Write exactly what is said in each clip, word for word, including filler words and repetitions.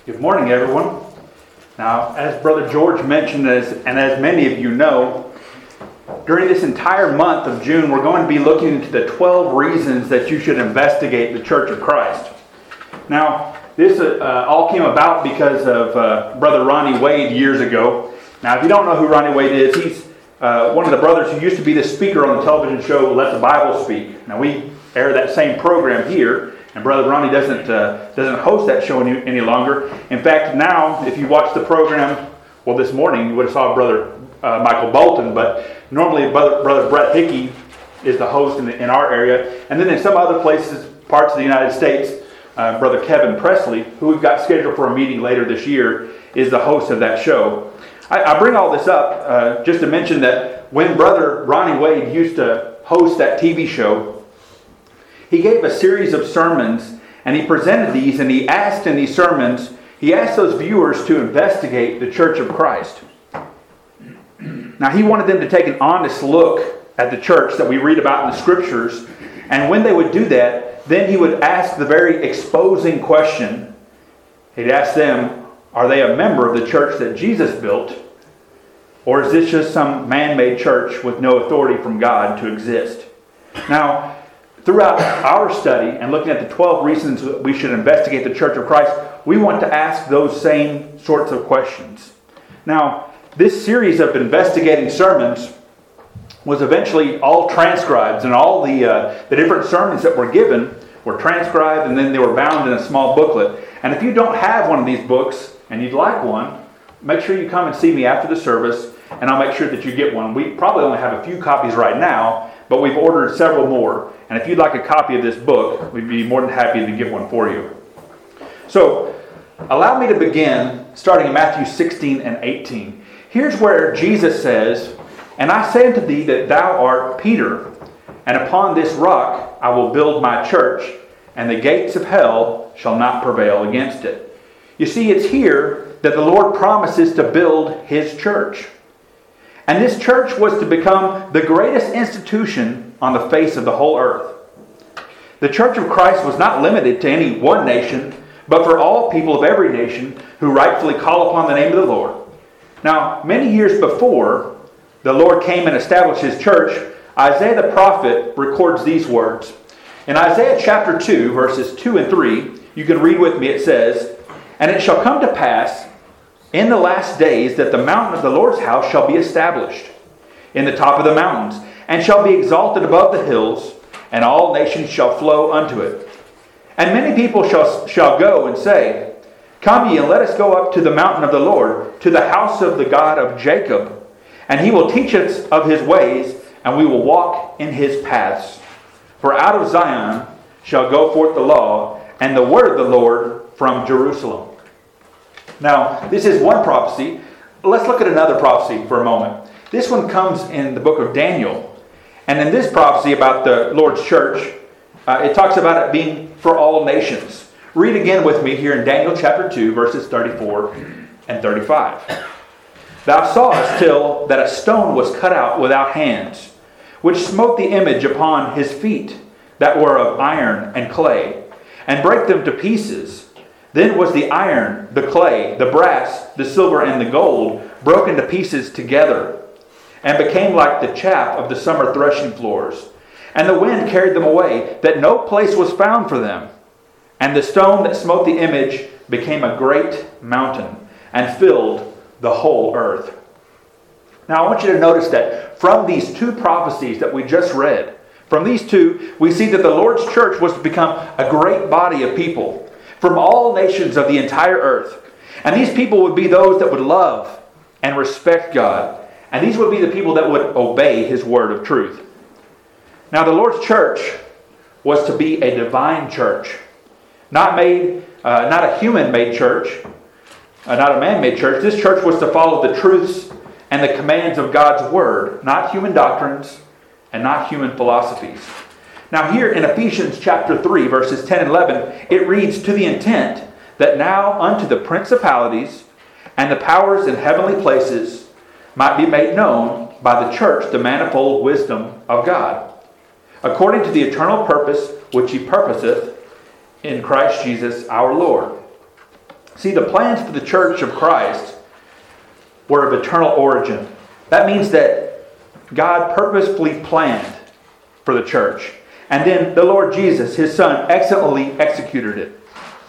Good morning, everyone. Now, as Brother George mentioned, as, and as many of you know, during this entire month of June, we're going to be looking into the twelve reasons that you should investigate the Church of Christ. Now, this uh, all came about because of uh, Brother Ronnie Wade years ago. Now, if you don't know who Ronnie Wade is, he's uh, one of the brothers who used to be the speaker on the television show Let the Bible Speak. Now, we air that same program here. And Brother Ronnie doesn't uh, doesn't host that show any, any longer. In fact, now, if you watch the program, well, this morning, you would have saw Brother uh, Michael Bolton, but normally Brother, Brother Brett Hickey is the host in, the, in our area. And then in some other places, parts of the United States, uh, Brother Kevin Presley, who we've got scheduled for a meeting later this year, is the host of that show. I, I bring all this up uh, just to mention that when Brother Ronnie Wade used to host that T V show, he gave a series of sermons, and he presented these, and he asked in these sermons, he asked those viewers to investigate the Church of Christ. Now, he wanted them to take an honest look at the church that we read about in the Scriptures, and when they would do that, then he would ask the very exposing question. He'd ask them, are they a member of the church that Jesus built, or is this just some man-made church with no authority from God to exist? Now, throughout our study and looking at the twelve reasons we should investigate the Church of Christ, we want to ask those same sorts of questions. Now, this series of investigating sermons was eventually all transcribed, and all the uh, the different sermons that were given were transcribed, and then they were bound in a small booklet. And if you don't have one of these books and you'd like one, make sure you come and see me after the service, and I'll make sure that you get one. We probably only have a few copies right now, but we've ordered several more. And if you'd like a copy of this book, we'd be more than happy to get one for you. So, allow me to begin starting in Matthew sixteen and eighteen. Here's where Jesus says, "And I say unto thee that thou art Peter, and upon this rock I will build my church, and the gates of hell shall not prevail against it." You see, it's here that the Lord promises to build His church. And this church was to become the greatest institution on the face of the whole earth. The Church of Christ was not limited to any one nation, but for all people of every nation who rightfully call upon the name of the Lord. Now, many years before the Lord came and established His church, Isaiah the prophet records these words. In Isaiah chapter two, verses two and three, you can read with me, it says, "And it shall come to pass in the last days that the mountain of the Lord's house shall be established in the top of the mountains, and shall be exalted above the hills, and all nations shall flow unto it. And many people shall, shall go and say, Come ye, and let us go up to the mountain of the Lord, to the house of the God of Jacob. And He will teach us of His ways, and we will walk in His paths. For out of Zion shall go forth the law, and the word of the Lord from Jerusalem." Now, this is one prophecy. Let's look at another prophecy for a moment. This one comes in the book of Daniel. And in this prophecy about the Lord's church, uh, it talks about it being for all nations. Read again with me here in Daniel chapter two, verses thirty-four and thirty-five. "Thou sawest till that a stone was cut out without hands, which smote the image upon his feet, that were of iron and clay, and brake them to pieces. Then was the iron, the clay, the brass, the silver, and the gold broken to pieces together, and became like the chaff of the summer threshing floors. And the wind carried them away, that no place was found for them. And the stone that smote the image became a great mountain, and filled the whole earth." Now I want you to notice that from these two prophecies that we just read, from these two, we see that the Lord's church was to become a great body of people from all nations of the entire earth. And these people would be those that would love and respect God. And these would be the people that would obey His word of truth. Now, the Lord's church was to be a divine church. Not made, uh, not a human-made church, uh, not a man-made church. This church was to follow the truths and the commands of God's word, not human doctrines and not human philosophies. Now, here in Ephesians chapter three, verses ten and eleven, it reads, "To the intent that now unto the principalities and the powers in heavenly places might be made known by the church the manifold wisdom of God, according to the eternal purpose which He purposeth in Christ Jesus our Lord." See, the plans for the church of Christ were of eternal origin. That means that God purposefully planned for the church. And then the Lord Jesus, His Son, excellently executed it.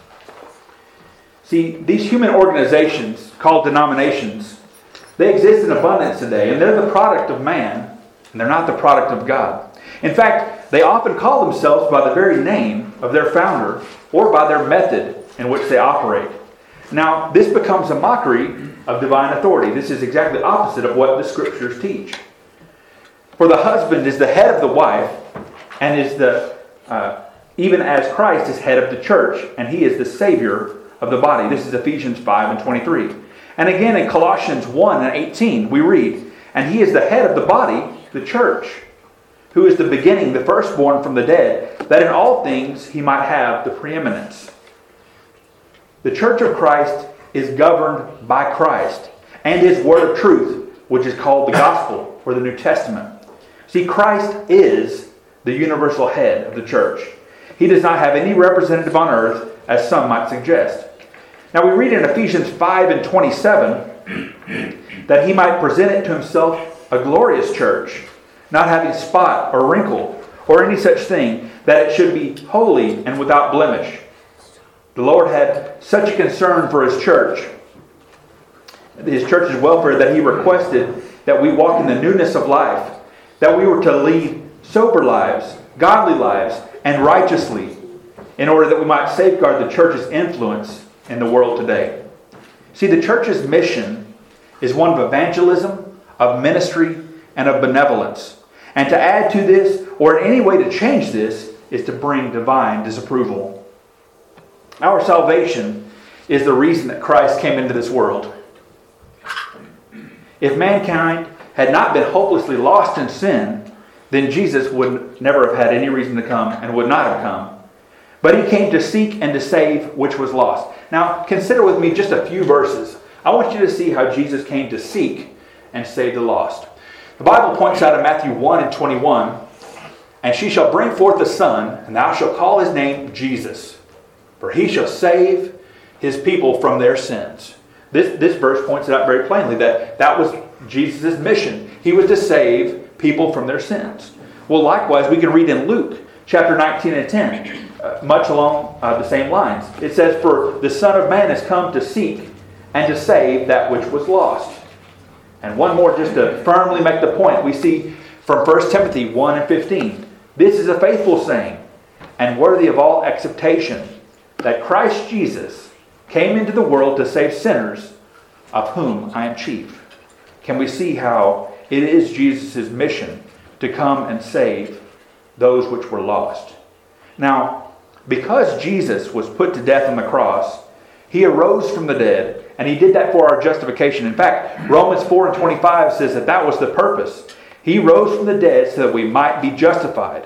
See, these human organizations called denominations, they exist in abundance today, and they're the product of man, and they're not the product of God. In fact, they often call themselves by the very name of their founder or by their method in which they operate. Now, this becomes a mockery of divine authority. This is exactly opposite of what the Scriptures teach. For the husband is the head of the wife, and is the uh, even as Christ is head of the church, and He is the Savior of the body. This is Ephesians five and twenty-three. And again in Colossians one and eighteen, we read, and He is the head of the body, the church, who is the beginning, the firstborn from the dead, that in all things He might have the preeminence. The church of Christ is governed by Christ and His word of truth, which is called the gospel or the New Testament. See, Christ is the universal head of the church. He does not have any representative on earth, as some might suggest. Now we read in Ephesians five and twenty-seven that He might present it to Himself a glorious church, not having spot or wrinkle or any such thing, that it should be holy and without blemish. The Lord had such a concern for His church, His church's welfare, that He requested that we walk in the newness of life, that we were to lead sober lives, godly lives, and righteously, in order that we might safeguard the church's influence in the world today. See, the church's mission is one of evangelism, of ministry, and of benevolence. And to add to this, or in any way to change this, is to bring divine disapproval. Our salvation is the reason that Christ came into this world. If mankind had not been hopelessly lost in sin, then Jesus would never have had any reason to come and would not have come. But He came to seek and to save which was lost. Now, consider with me just a few verses. I want you to see how Jesus came to seek and save the lost. The Bible points out in Matthew one and twenty-one, and she shall bring forth a son, and thou shalt call his name Jesus, for he shall save his people from their sins. This, this verse points it out very plainly that that was Jesus' mission. He was to save people from their sins. Well, likewise, we can read in Luke chapter nineteen and ten, uh, much along uh, the same lines. It says, for the Son of Man has come to seek and to save that which was lost. And one more, just to firmly make the point, we see from First Timothy one and fifteen. This is a faithful saying and worthy of all acceptation, that Christ Jesus came into the world to save sinners, of whom I am chief. Can we see how it is Jesus' mission to come and save those which were lost? Now, because Jesus was put to death on the cross, He arose from the dead, and He did that for our justification. In fact, Romans four and twenty-five says that that was the purpose. He rose from the dead so that we might be justified.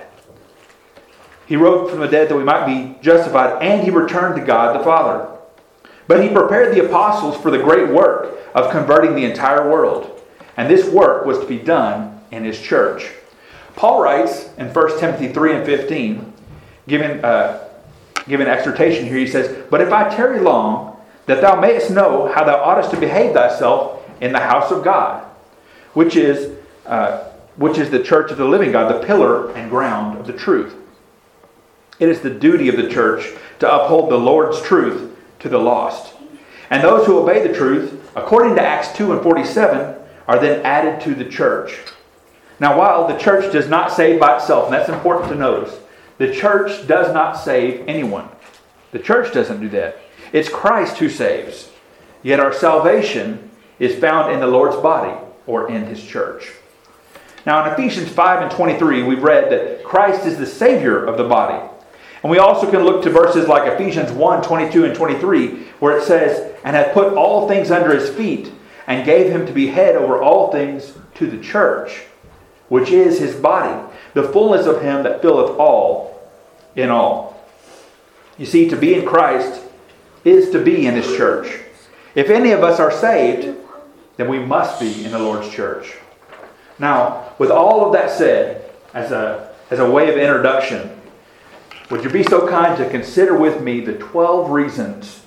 He rose from the dead that we might be justified, and He returned to God the Father. But He prepared the apostles for the great work of converting the entire world. And this work was to be done in His church. Paul writes in First Timothy three and fifteen, giving, uh, giving exhortation here, he says, but if I tarry long, that thou mayest know how thou oughtest to behave thyself in the house of God, which is, uh, which is the church of the living God, the pillar and ground of the truth. It is the duty of the church to uphold the Lord's truth to the lost. And those who obey the truth, according to Acts two and forty-seven, are then added to the church. Now, while the church does not save by itself, and that's important to notice, the church does not save anyone. The church doesn't do that. It's Christ who saves. Yet our salvation is found in the Lord's body, or in His church. Now, in Ephesians five and twenty-three, we've read that Christ is the Savior of the body. And we also can look to verses like Ephesians one, twenty-two and twenty-three, where it says, and hath put all things under His feet, and gave Him to be head over all things to the church, which is His body, the fullness of Him that filleth all in all. You see, to be in Christ is to be in His church. If any of us are saved, then we must be in the Lord's church. Now, with all of that said, as a, as a way of introduction, would you be so kind to consider with me the twelve reasons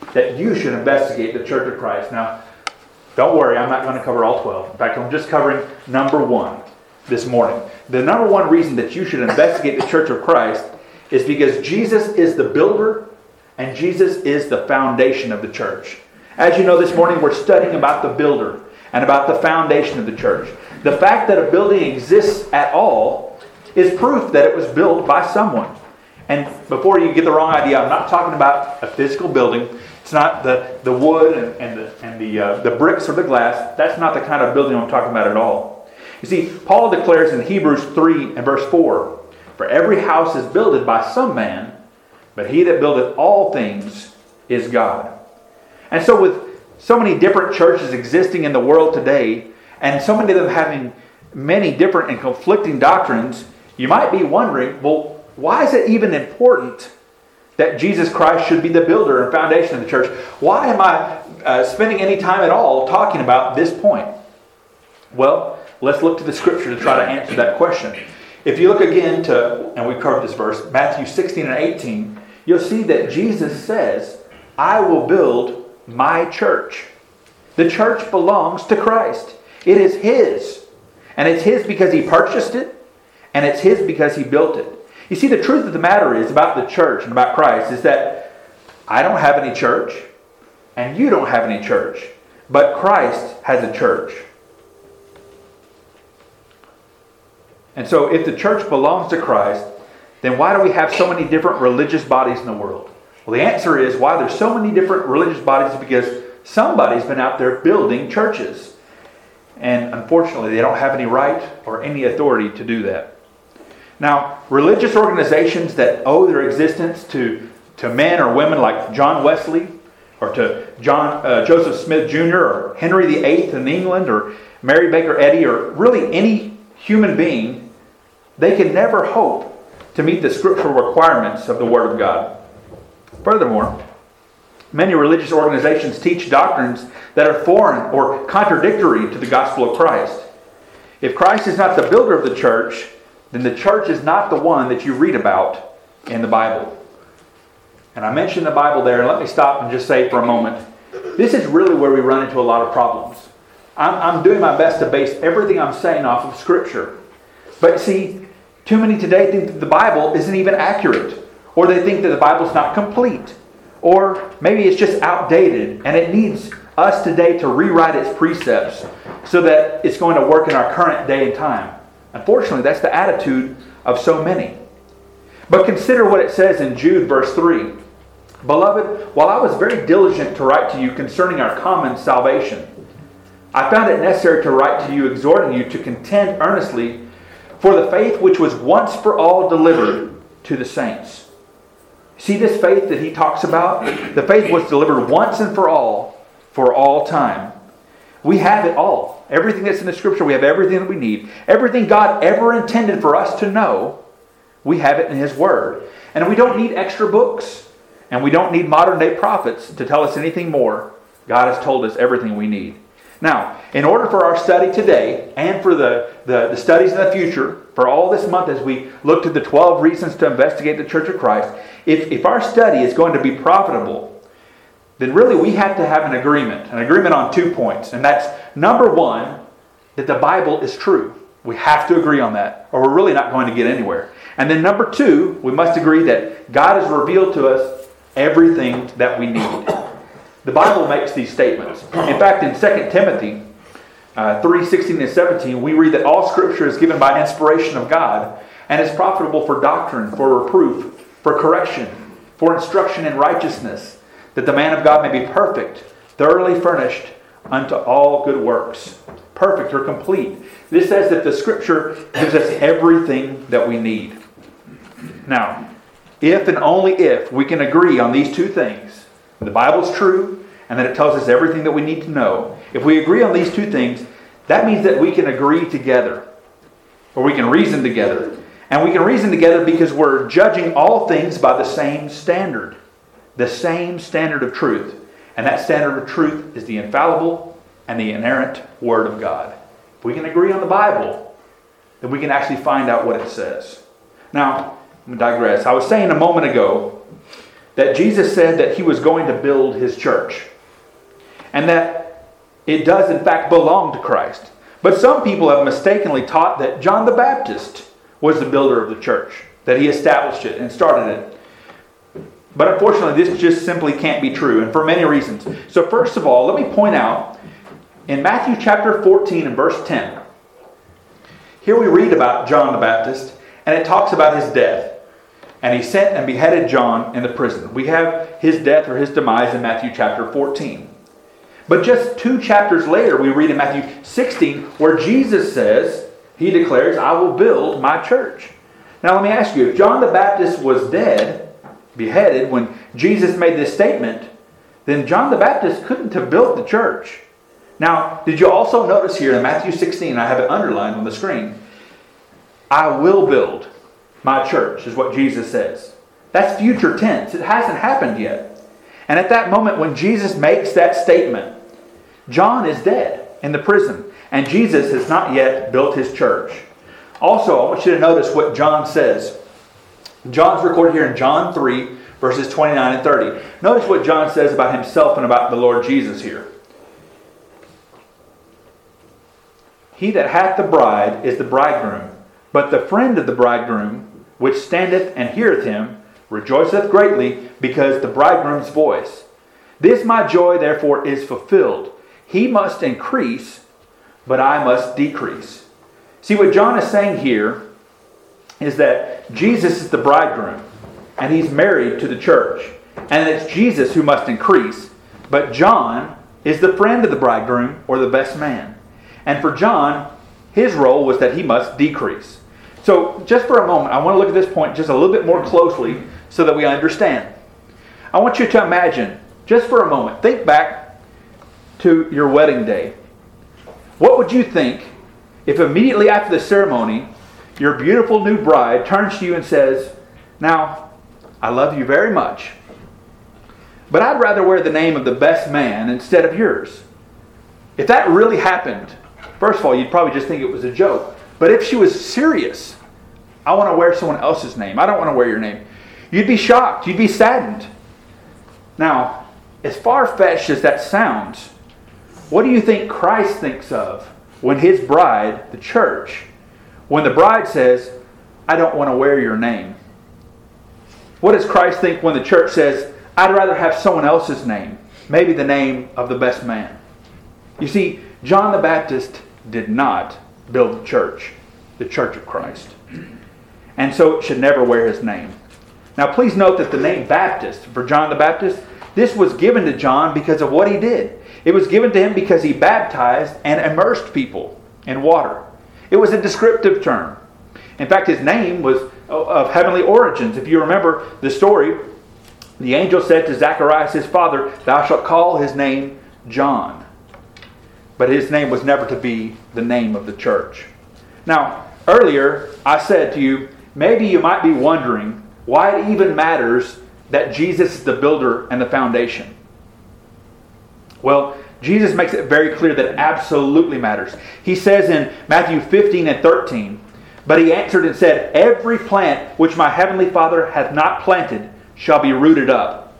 that you should investigate the Church of Christ. Now, don't worry, I'm not going to cover all twelve. In fact, I'm just covering number one this morning. The number one reason that you should investigate the Church of Christ is because Jesus is the builder and Jesus is the foundation of the church. As you know, this morning we're studying about the builder and about the foundation of the church. The fact that a building exists at all is proof that it was built by someone. And before you get the wrong idea, I'm not talking about a physical building. It's not the, the wood and, and the, and the, uh, the bricks or the glass. That's not the kind of building I'm talking about at all. You see, Paul declares in Hebrews three and verse four, "For every house is builded by some man, but he that buildeth all things is God." And so with so many different churches existing in the world today, and so many of them having many different and conflicting doctrines, you might be wondering, well, why is it even important that Jesus Christ should be the builder and foundation of the church? Why am I uh, spending any time at all talking about this point? Well, let's look to the Scripture to try to answer that question. If you look again to, and we covered this verse, Matthew sixteen and eighteen, you'll see that Jesus says, "I will build my church." The church belongs to Christ. It is His. And it's His because He purchased it, and it's His because He built it. You see, the truth of the matter is about the church and about Christ is that I don't have any church, and you don't have any church, but Christ has a church. And so if the church belongs to Christ, then why do we have so many different religious bodies in the world? Well, the answer is why there's so many different religious bodies is because somebody's been out there building churches. And unfortunately, they don't have any right or any authority to do that. Now, religious organizations that owe their existence to, to men or women like John Wesley, or to John uh, Joseph Smith Junior, or Henry the Eighth in England, or Mary Baker Eddy, or really any human being, they can never hope to meet the scriptural requirements of the Word of God. Furthermore, many religious organizations teach doctrines that are foreign or contradictory to the gospel of Christ. If Christ is not the builder of the church, then the church is not the one that you read about in the Bible. And I mentioned the Bible there, and let me stop and just say for a moment, this is really where we run into a lot of problems. I'm, I'm doing my best to base everything I'm saying off of Scripture. But see, too many today think that the Bible isn't even accurate. Or they think that the Bible's not complete. Or maybe it's just outdated and it needs us today to rewrite its precepts so that it's going to work in our current day and time. Unfortunately, that's the attitude of so many. But consider what it says in Jude verse three. "Beloved, while I was very diligent to write to you concerning our common salvation, I found it necessary to write to you, exhorting you to contend earnestly for the faith which was once for all delivered to the saints." See this faith that he talks about? The faith was delivered once and for all, for all time. We have it all. Everything that's in the Scripture, we have everything that we need. Everything God ever intended for us to know, we have it in His Word. And we don't need extra books. And we don't need modern day prophets to tell us anything more. God has told us everything we need. Now, in order for our study today and for the, the, the studies in the future, for all this month as we look to the twelve reasons to investigate the Church of Christ, if, if our study is going to be profitable, then really we have to have an agreement. An agreement on two points. And that's number one, that the Bible is true. We have to agree on that, or we're really not going to get anywhere. And then number two, we must agree that God has revealed to us everything that we need. The Bible makes these statements. In fact, in Second Timothy uh, three, sixteen and seventeen, we read that all Scripture is given by inspiration of God and is profitable for doctrine, for reproof, for correction, for instruction in righteousness, that the man of God may be perfect, thoroughly furnished unto all good works. Perfect or complete. This says that the Scripture gives us everything that we need. Now, if and only if we can agree on these two things, the Bible's true, and that it tells us everything that we need to know. If we agree on these two things, that means that we can agree together. Or we can reason together. And we can reason together because we're judging all things by the same standard. The same standard of truth. And that standard of truth is the infallible and the inerrant Word of God. If we can agree on the Bible, then we can actually find out what it says. Now, I'm going to digress. I was saying a moment ago that Jesus said that he was going to build his church. And that it does in fact belong to Christ. But some people have mistakenly taught that John the Baptist was the builder of the church, that he established it and started it. But unfortunately, this just simply can't be true, and for many reasons. So first of all, let me point out, in Matthew chapter fourteen and verse ten, here we read about John the Baptist, and it talks about his death. And he sent and beheaded John in the prison. We have his death or his demise in Matthew chapter fourteen. But just two chapters later, we read in Matthew sixteen, where Jesus says, he declares, I will build my church. Now let me ask you, if John the Baptist was dead, beheaded, when Jesus made this statement, then John the Baptist couldn't have built the church. Now, did you also notice here in Matthew sixteen, I have it underlined on the screen, I will build my church, is what Jesus says. That's future tense. It hasn't happened yet. And at that moment when Jesus makes that statement, John is dead in the prison, and Jesus has not yet built his church. Also, I want you to notice what John says. John's recorded here in John three, verses twenty-nine and thirty. Notice what John says about himself and about the Lord Jesus here. He that hath the bride is the bridegroom, but the friend of the bridegroom, which standeth and heareth him, rejoiceth greatly, because the bridegroom's voice. This my joy therefore is fulfilled. He must increase, but I must decrease. See, what John is saying here is that Jesus is the bridegroom, and he's married to the church. And it's Jesus who must increase, but John is the friend of the bridegroom, or the best man. And for John, his role was that he must decrease. So, just for a moment, I want to look at this point just a little bit more closely so that we understand. I want you to imagine, just for a moment, think back to your wedding day. What would you think if immediately after the ceremony, your beautiful new bride turns to you and says, now, I love you very much, but I'd rather wear the name of the best man instead of yours. If that really happened, first of all, you'd probably just think it was a joke. But if she was serious, I want to wear someone else's name. I don't want to wear your name. You'd be shocked. You'd be saddened. Now, as far-fetched as that sounds, what do you think Christ thinks of when his bride, the church, when the bride says, I don't want to wear your name? What does Christ think when the church says, I'd rather have someone else's name, maybe the name of the best man? You see, John the Baptist did not build the church, the church of Christ. And so it should never wear his name. Now please note that the name Baptist, for John the Baptist, this was given to John because of what he did. It was given to him because he baptized and immersed people in water. It was a descriptive term. In fact, his name was of heavenly origins. If you remember the story, the angel said to Zacharias, his father, thou shalt call his name John. But his name was never to be the name of the church. Now, earlier I said to you, maybe you might be wondering why it even matters that Jesus is the builder and the foundation. Well, Jesus makes it very clear that it absolutely matters. He says in Matthew fifteen and thirteen, but he answered and said, every plant which my heavenly Father hath not planted shall be rooted up.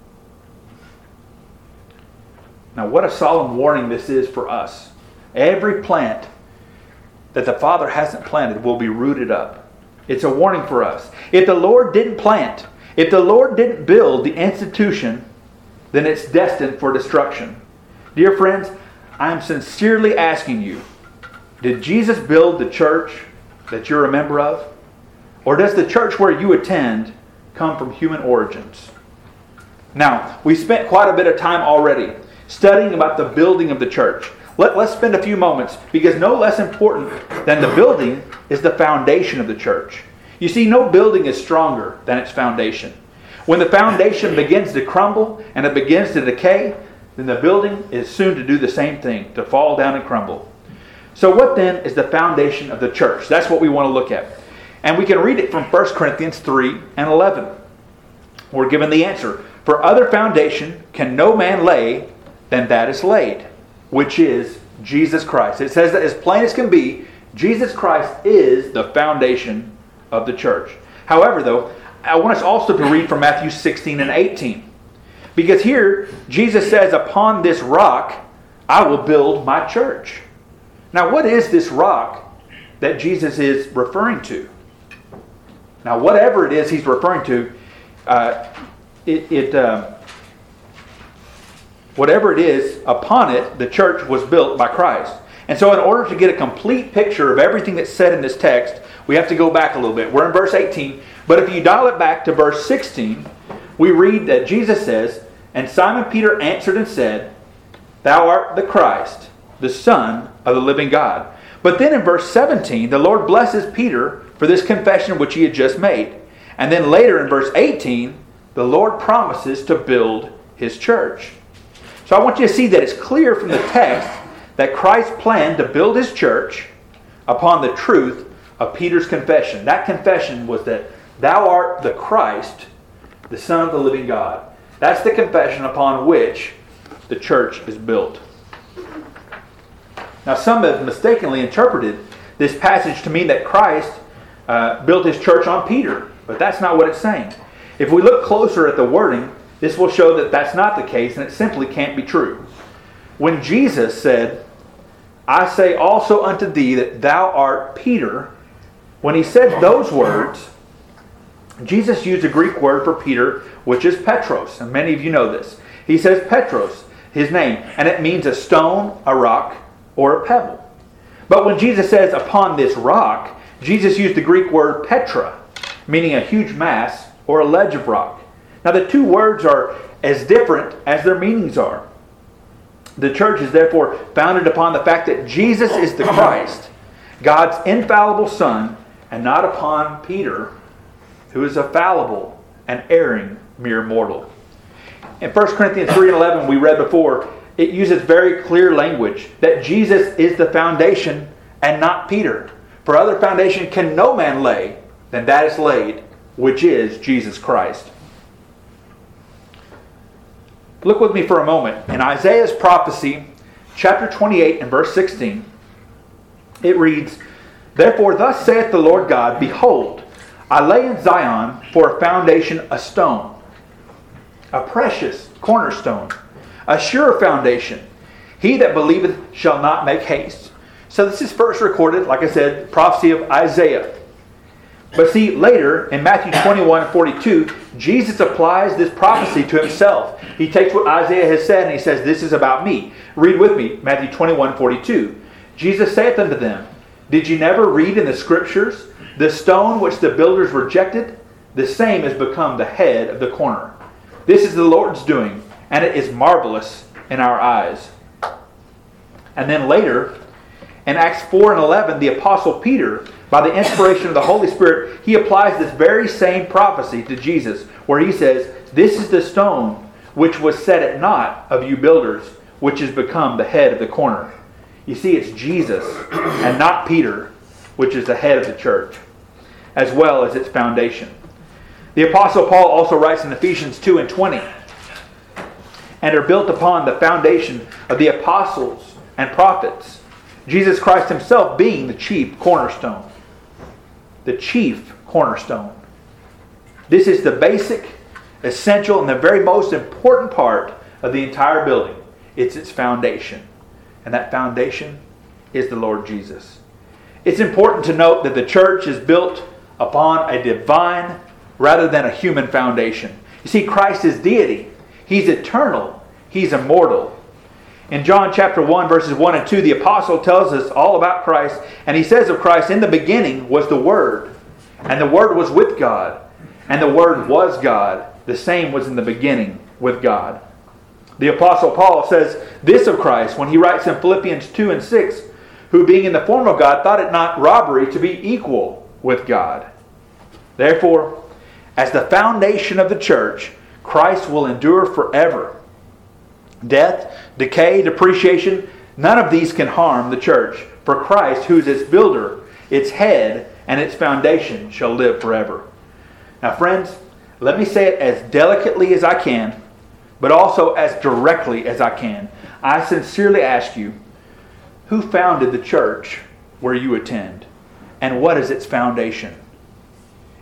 Now, what a solemn warning this is for us. Every plant that the Father hasn't planted will be rooted up. It's a warning for us. If the Lord didn't plant, if the Lord didn't build the institution, then it's destined for destruction. Dear friends, I am sincerely asking you, did Jesus build the church that you're a member of? Or does the church where you attend come from human origins? Now, we spent quite a bit of time already studying about the building of the church. Let, let's spend a few moments, because no less important than the building is the foundation of the church. You see, no building is stronger than its foundation. When the foundation begins to crumble and it begins to decay, then the building is soon to do the same thing, to fall down and crumble. So what then is the foundation of the church? That's what we want to look at. And we can read it from First Corinthians three and eleven. We're given the answer. For other foundation can no man lay than that is laid, which is Jesus Christ. It says that as plain as can be, Jesus Christ is the foundation of the church. However, though, I want us also to read from Matthew sixteen and eighteen. Because here, Jesus says, upon this rock, I will build my church. Now, what is this rock that Jesus is referring to? Now, whatever it is he's referring to, uh, it, it uh, whatever it is, upon it, the church was built by Christ. And so in order to get a complete picture of everything that's said in this text, we have to go back a little bit. We're in verse eighteen, but if you dial it back to verse sixteen, we read that Jesus says, and Simon Peter answered and said, Thou art the Christ, the Son of the living God. But then in verse seventeen, the Lord blesses Peter for this confession which he had just made. And then later in verse eighteen, the Lord promises to build his church. So I want you to see that it's clear from the text that Christ planned to build his church upon the truth of Peter's confession. That confession was that thou art the Christ, the Son of the living God. That's the confession upon which the church is built. Now some have mistakenly interpreted this passage to mean that Christ uh, built his church on Peter, but that's not what it's saying. If we look closer at the wording, this will show that that's not the case and it simply can't be true. When Jesus said, I say also unto thee that thou art Peter, when he said those words, Jesus used a Greek word for Peter, which is Petros, and many of you know this. He says Petros, his name, and it means a stone, a rock, or a pebble. But when Jesus says upon this rock, Jesus used the Greek word Petra, meaning a huge mass or a ledge of rock. Now the two words are as different as their meanings are. The church is therefore founded upon the fact that Jesus is the Christ, God's infallible Son, and not upon Peter, who is a fallible and erring mere mortal. In First Corinthians three and eleven, we read before, it uses very clear language that Jesus is the foundation and not Peter. For other foundation can no man lay than that is laid, which is Jesus Christ. Look with me for a moment. In Isaiah's prophecy, chapter twenty-eight and verse sixteen, it reads, Therefore thus saith the Lord God, Behold, I lay in Zion for a foundation a stone, a precious cornerstone, a sure foundation. He that believeth shall not make haste. So this is first recorded, like I said, prophecy of Isaiah. But see, later in Matthew twenty-one and forty-two, Jesus applies this prophecy to himself. He takes what Isaiah has said and he says, This is about me. Read with me, Matthew twenty-one, forty-two. Jesus saith unto them, Did ye never read in the Scriptures, the stone which the builders rejected, the same is become the head of the corner. This is the Lord's doing, and it is marvelous in our eyes. And then later, in Acts four and eleven, the Apostle Peter, by the inspiration of the Holy Spirit, he applies this very same prophecy to Jesus, where he says, This is the stone which was set at naught of you builders, which is become the head of the corner. You see, it's Jesus and not Peter, which is the head of the church, as well as its foundation. The Apostle Paul also writes in Ephesians two and twenty, and are built upon the foundation of the apostles and prophets, Jesus Christ himself being the chief cornerstone. The chief cornerstone. This is the basic, essential, and the very most important part of the entire building. It's its foundation. And that foundation is the Lord Jesus. It's important to note that the church is built upon a divine rather than a human foundation. You see, Christ is deity. He's eternal. He's immortal. In John chapter one, verses one and two, the apostle tells us all about Christ. And he says of Christ, in the beginning was the Word. And the Word was with God. And the Word was God. The same was in the beginning with God. The apostle Paul says this of Christ when he writes in Philippians two and six, who being in the form of God thought it not robbery to be equal with God. Therefore, as the foundation of the church, Christ will endure forever. Death, decay, depreciation, none of these can harm the church. For Christ, who is its builder, its head, and its foundation, shall live forever. Now friends, let me say it as delicately as I can, but also as directly as I can. I sincerely ask you, who founded the church where you attend? And what is its foundation?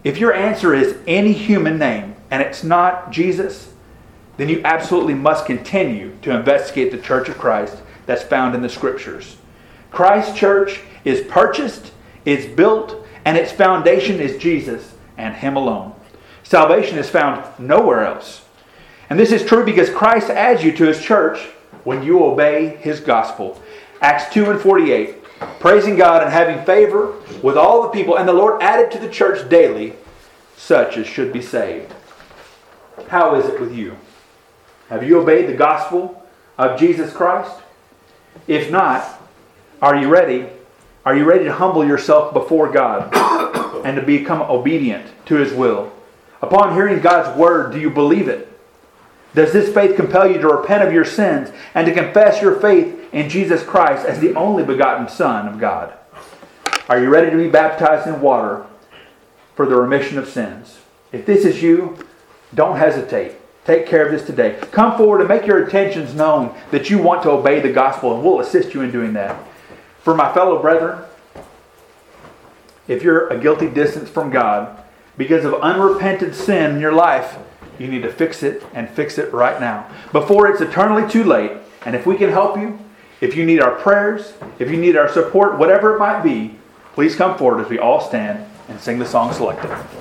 If your answer is any human name and it's not Jesus, then you absolutely must continue to investigate the Church of Christ that's found in the Scriptures. Christ Church is purchased, it's built, and its foundation is Jesus and Him alone. Salvation is found nowhere else. And this is true because Christ adds you to His church when you obey His gospel. Acts two and forty-eight. Praising God and having favor with all the people, and the Lord added to the church daily such as should be saved. How is it with you? Have you obeyed the gospel of Jesus Christ? If not, are you ready? Are you ready to humble yourself before God and to become obedient to His will? Upon hearing God's word, do you believe it? Does this faith compel you to repent of your sins and to confess your faith in Jesus Christ as the only begotten Son of God? Are you ready to be baptized in water for the remission of sins? If this is you, don't hesitate. Take care of this today. Come forward and make your intentions known that you want to obey the gospel, and we'll assist you in doing that. For my fellow brethren, if you're a guilty distance from God because of unrepented sin in your life, you need to fix it, and fix it right now, before it's eternally too late. And if we can help you, if you need our prayers, if you need our support, whatever it might be, please come forward as we all stand and sing the song selected.